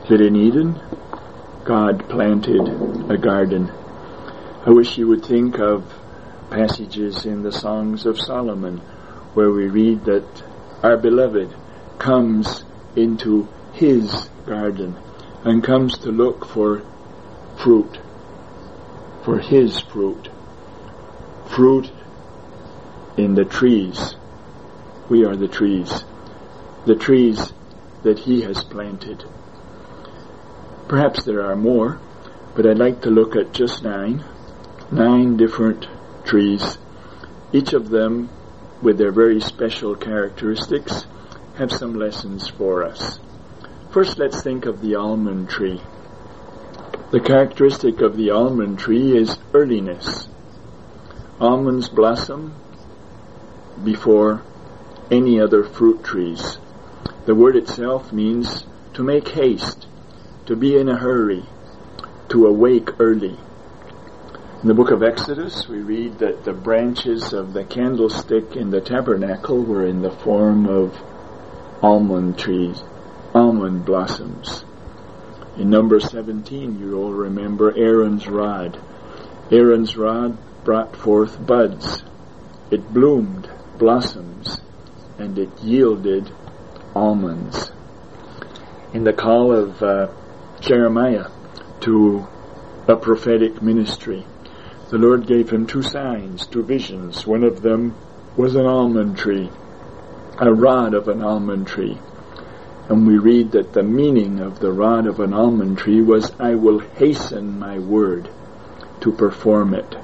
that in Eden, God planted a garden. I wish you would think of passages in the Songs of Solomon where we read that our beloved comes into his garden and comes to look for fruit, for his fruit, fruit in the trees. We are the trees, the trees that he has planted. Perhaps there are more, but I'd like to look at just nine, nine different trees. Each of them, with their very special characteristics, have some lessons for us. First, let's think of the almond tree. The characteristic of the almond tree is earliness. Almonds blossom before any other fruit trees. The word itself means to make haste, to be in a hurry, to awake early. In the book of Exodus, we read that the branches of the candlestick in the tabernacle were in the form of almond trees, almond blossoms. In Numbers seventeen, you all remember Aaron's rod. Aaron's rod brought forth buds. It bloomed, blossoms, and it yielded almonds. In the call of uh, Jeremiah to a prophetic ministry, the Lord gave him two signs, two visions. One of them was an almond tree, a rod of an almond tree. And we read that the meaning of the rod of an almond tree was, I will hasten my word to perform it.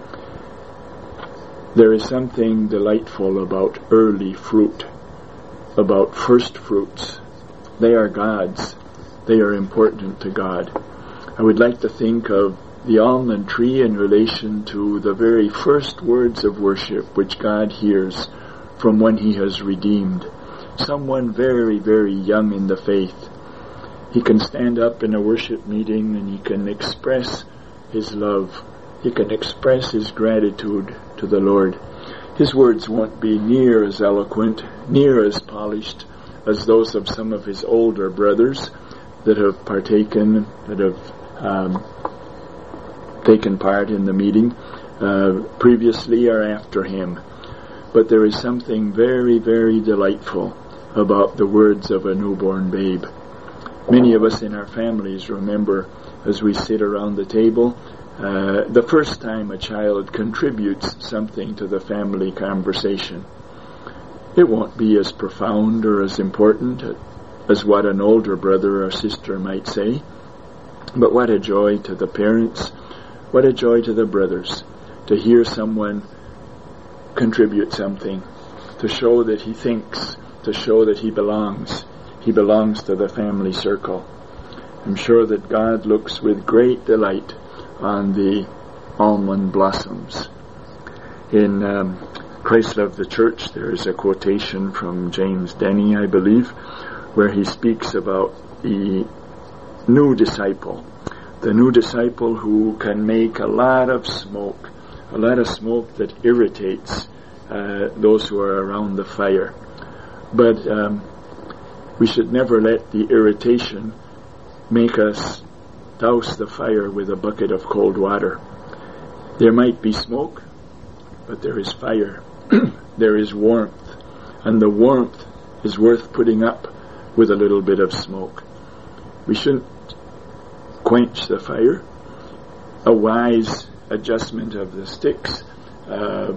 There is something delightful about early fruit, about first fruits. They are God's. They are important to God. I would like to think of the almond tree in relation to the very first words of worship which God hears from when he has redeemed someone very, very young in the faith. He can stand up in a worship meeting and he can express his love. He can express his gratitude to the Lord. His words won't be near as eloquent, near as polished as those of some of his older brothers that have partaken, that have um, taken part in the meeting uh, previously or after him. But there is something very, very delightful about the words of a newborn babe. Many of us in our families remember, as we sit around the table, uh, the first time a child contributes something to the family conversation. It won't be as profound or as important as what an older brother or sister might say, but what a joy to the parents, what a joy to the brothers, to hear someone contribute something, to show that he thinks, to show that he belongs. He belongs to the family circle. I'm sure that God looks with great delight on the almond blossoms. In um, Christ Loved the Church, there is a quotation from James Denny, I believe, where he speaks about the new disciple, the new disciple who can make a lot of smoke, a lot of smoke that irritates uh, those who are around the fire. But um, we should never let the irritation make us douse the fire with a bucket of cold water. There might be smoke, but there is fire. There is warmth, and the warmth is worth putting up with a little bit of smoke. We shouldn't quench the fire. A wise adjustment of the sticks, uh,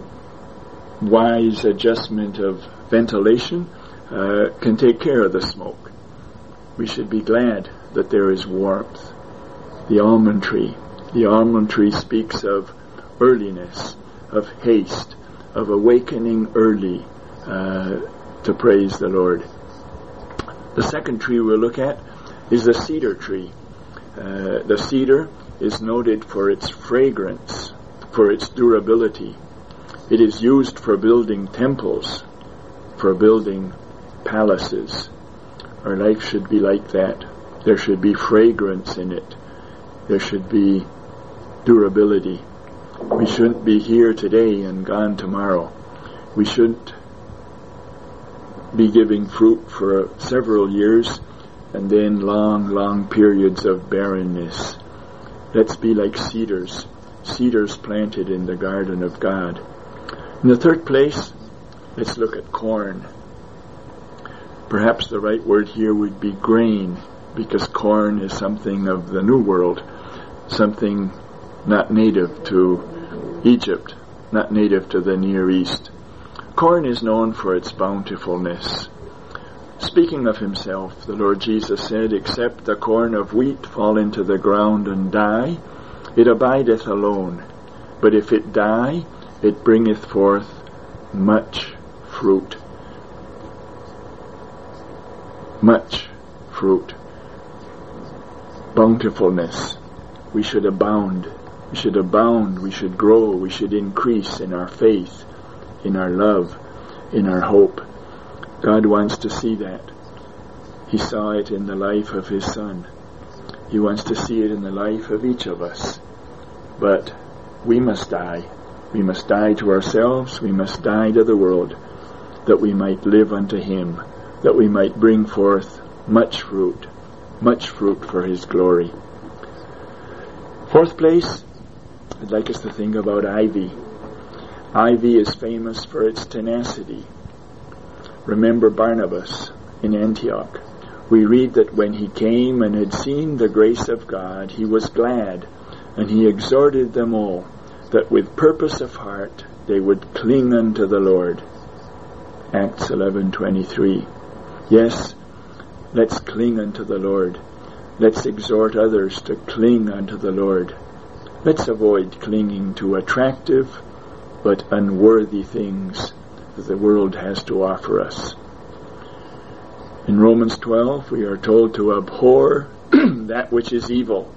wise adjustment of ventilation uh, can take care of the smoke. We should be glad that there is warmth. The almond tree. The almond tree speaks of earliness, of haste, of awakening early uh, to praise the Lord. The second tree we'll look at is the cedar tree. Uh, the cedar is noted for its fragrance, for its durability. It is used for building temples, for building palaces. Our life should be like that. There should be fragrance in it. There should be durability. We shouldn't be here today and gone tomorrow. We shouldn't be giving fruit for several years and then long, long periods of barrenness. Let's be like cedars, cedars planted in the garden of God. In the third place, let's look at corn. Perhaps the right word here would be grain, because corn is something of the New World, something not native to Egypt, not native to the Near East. Corn is known for its bountifulness. Speaking of himself, the Lord Jesus said, "Except the corn of wheat fall into the ground and die, it abideth alone. But if it die, it bringeth forth much fruit." Much fruit. Bountifulness. We should abound. We should abound. We should grow. We should increase in our faith, in our love, in our hope. God wants to see that. He saw it in the life of His Son. He wants to see it in the life of each of us. But we must die. We must die to ourselves. We must die to the world, that we might live unto Him, that we might bring forth much fruit, much fruit for His glory. Fourth place, I'd like us to think about ivy. Ivy is famous for its tenacity. Remember Barnabas in Antioch. We read that when he came and had seen the grace of God, he was glad, and he exhorted them all that with purpose of heart they would cling unto the Lord. Acts eleven twenty-three. Yes, let's cling unto the Lord. Let's exhort others to cling unto the Lord. Let's avoid clinging to attractive but unworthy things that the world has to offer us. In Romans twelve, we are told to abhor that which is evil,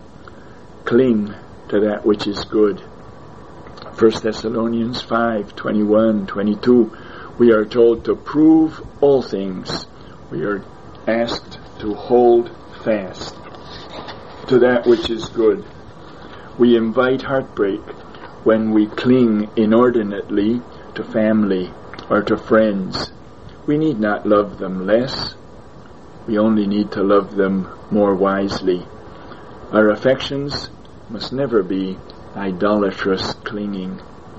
cling to that which is good. First Thessalonians five twenty-one twenty-two, we are told to prove all things. We are asked to hold fast to that which is good. We invite heartbreak when we cling inordinately to family or to friends. We need not love them less. We only need to love them more wisely. Our affections must never be idolatrous clinging.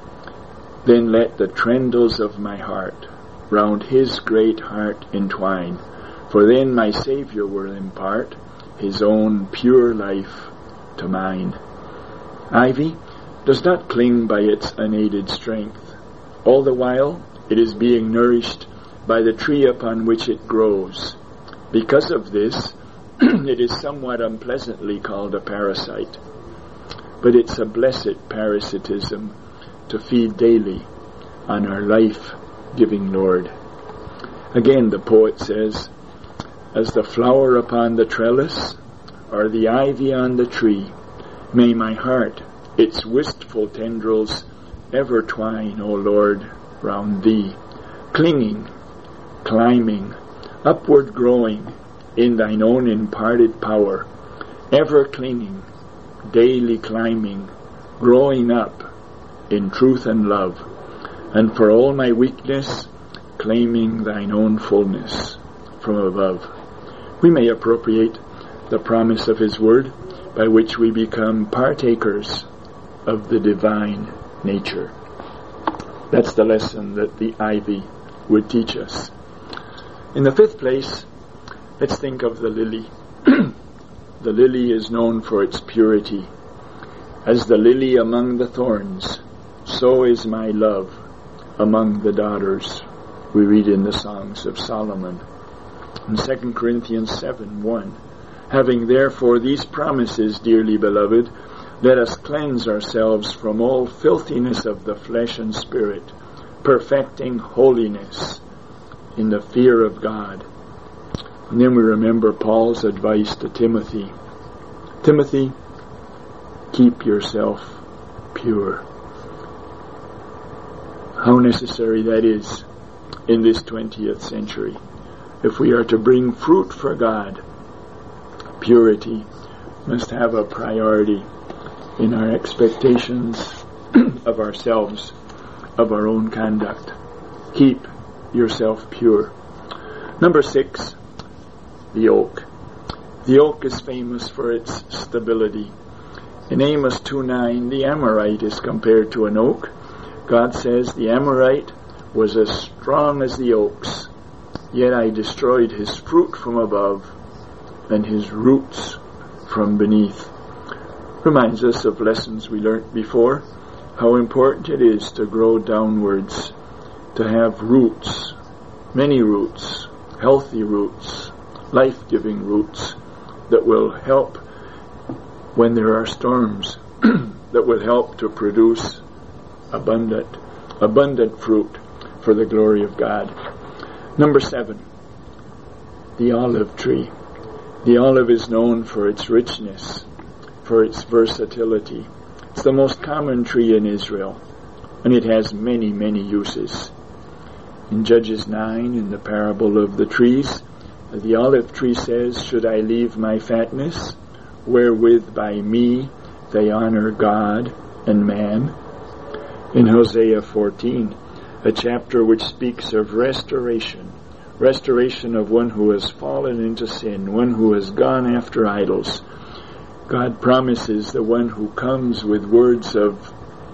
Then let the trendles of my heart round His great heart entwine, for then my Saviour will impart His own pure life to mine. Ivy does not cling by its unaided strength. All the while, it is being nourished by the tree upon which it grows. Because of this, it is somewhat unpleasantly called a parasite. But it's a blessed parasitism to feed daily on our life-giving Lord. Again, the poet says, "As the flower upon the trellis, or the ivy on the tree, may my heart its wistful tendrils ever twine, O Lord, round Thee, clinging, climbing, upward growing in Thine own imparted power, ever clinging, daily climbing, growing up in truth and love, and for all my weakness, claiming Thine own fullness from above." We may appropriate the promise of His Word by which we become partakers of the divine nature. That's the lesson that the ivy would teach us. In the fifth place, let's think of the lily. The lily is known for its purity. As the lily among the thorns, so is my love among the daughters, we read in the Songs of Solomon. In Second Corinthians seven one, having therefore these promises, dearly beloved, let us cleanse ourselves from all filthiness of the flesh and spirit, perfecting holiness in the fear of God. And then we remember Paul's advice to Timothy. Timothy, keep yourself pure. How necessary that is in this twentieth century. If we are to bring fruit for God, purity must have a priority in our expectations of ourselves, of our own conduct. Keep yourself pure. Number six, the oak. The oak is famous for its stability. In Amos two nine, the Amorite is compared to an oak. God says the Amorite was as strong as the oaks, yet I destroyed his fruit from above and his roots from beneath. Reminds us of lessons we learnt before, how important it is to grow downwards, to have roots, many roots, healthy roots, life-giving roots that will help when there are storms, that will help to produce abundant, abundant fruit for the glory of God. Number seven, the olive tree. The olive is known for its richness, for its versatility. It's the most common tree in Israel, and it has many, many uses. In Judges nine, in the parable of the trees, the olive tree says, should I leave my fatness, wherewith by me they honor God and man? In Hosea fourteen, a chapter which speaks of restoration, restoration of one who has fallen into sin, one who has gone after idols. God promises the one who comes with words of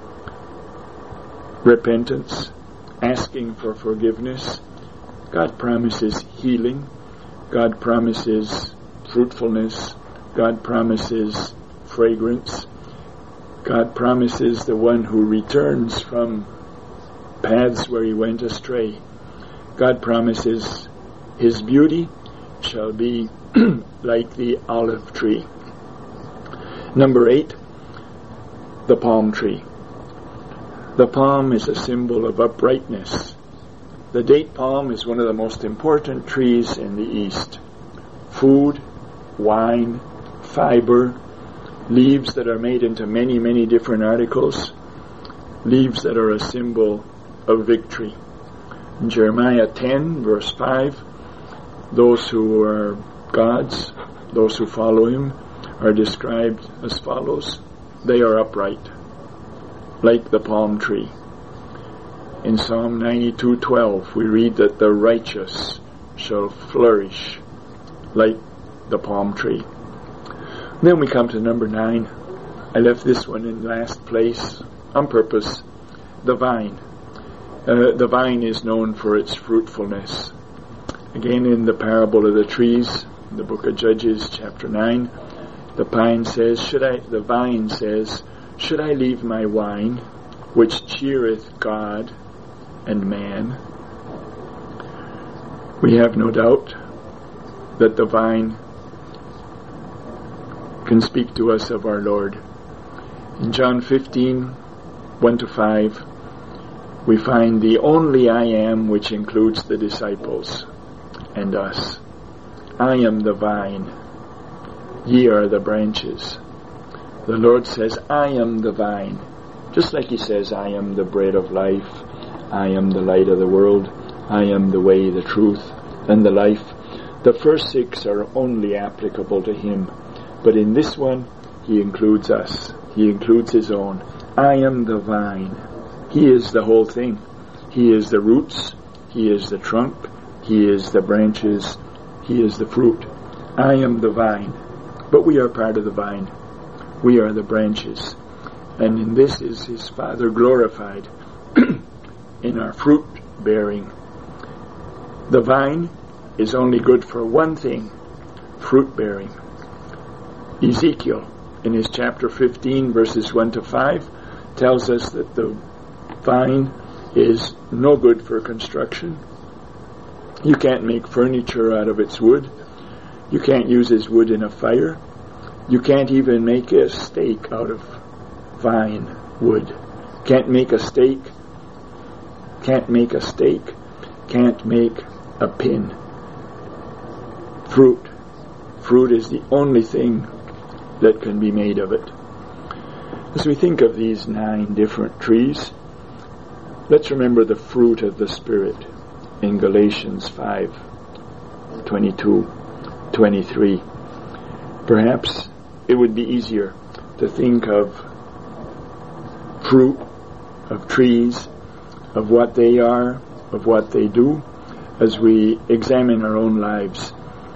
repentance, asking for forgiveness. God promises healing. God promises fruitfulness. God promises fragrance. God promises the one who returns from paths where he went astray. God promises his beauty shall be like the olive tree. Number eight, the palm tree. The palm is a symbol of uprightness. The date palm is one of the most important trees in the East. Food, wine, fiber, leaves that are made into many, many different articles, leaves that are a symbol of victory. In Jeremiah ten, verse five, those who are God's, those who follow him, are described as follows. They are upright, like the palm tree. In Psalm ninety-two twelve, we read that the righteous shall flourish like the palm tree. Then we come to number nine. I left this one in last place on purpose. The vine. Uh, the vine is known for its fruitfulness. Again, in the parable of the trees, in the book of Judges, chapter nine, the pine says, should I, the vine says, should I leave my wine, which cheereth God and man? We have no doubt that the vine can speak to us of our Lord. In John fifteen, one to five, we find the only I am, which includes the disciples and us. I am the vine, ye are the branches. The Lord says, I am the vine. Just like he says, I am the bread of life, I am the light of the world, I am the way, the truth, and the life. The first six are only applicable to him. But in this one, he includes us. He includes his own. I am the vine. He is the whole thing. He is the roots. He is the trunk. He is the branches. He is the fruit. I am the vine. But we are part of the vine. We are the branches. And in this is his Father glorified in our fruit bearing. The vine is only good for one thing, fruit bearing. Ezekiel, in his chapter fifteen, verses one to five, tells us that the vine is no good for construction. You can't make furniture out of its wood. You can't use his wood in a fire. You can't even make a stake out of vine wood. Can't make a stake. Can't make a stake. Can't make a pin. Fruit. Fruit is the only thing that can be made of it. As we think of these nine different trees, let's remember the fruit of the Spirit in Galatians five, twenty-two, twenty-three. Perhaps it would be easier to think of fruit, of trees, of what they are, of what they do, as we examine our own lives.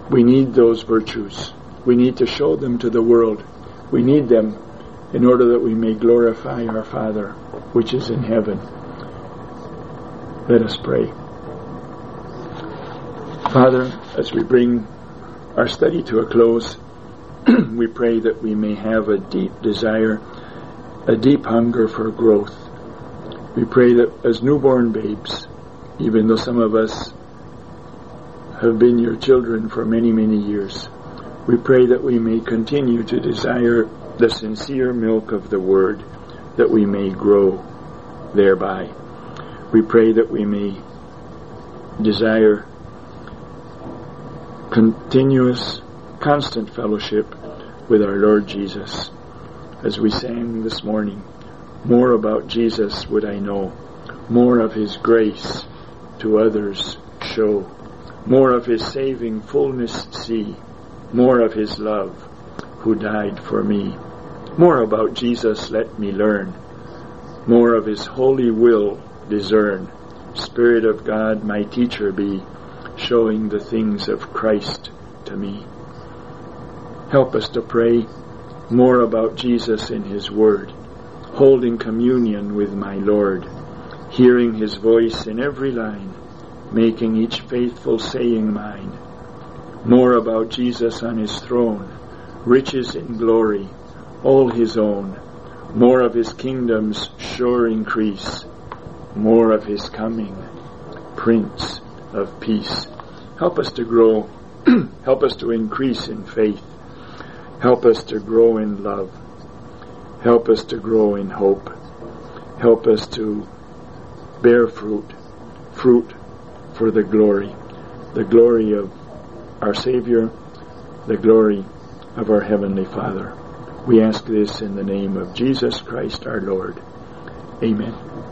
We need those virtues. We need to show them to the world. We need them in order that we may glorify our Father, which is in heaven. Let us pray. Father, as we bring our study to a close, we pray that we may have a deep desire, a deep hunger for growth. We pray that as newborn babes, even though some of us have been your children for many, many years, we pray that we may continue to desire the sincere milk of the Word, that we may grow thereby. We pray that we may desire continuous, constant fellowship with our Lord Jesus. As we sang this morning, more about Jesus would I know, more of His grace to others show, more of His saving fullness see, more of His love who died for me. More about Jesus let me learn, more of His holy will discern. Spirit of God, my teacher be, showing the things of Christ to me. Help us to pray more about Jesus in His Word, holding communion with my Lord, hearing His voice in every line, making each faithful saying mine. More about Jesus on His throne, riches in glory, all His own. More of His kingdom's sure increase, more of His coming, Prince of Peace. Help us to grow, help us to increase in faith, help us to grow in love, help us to grow in hope, help us to bear fruit, fruit for the glory, the glory of our Savior, the glory of our Heavenly Father. We ask this in the name of Jesus Christ our Lord. Amen.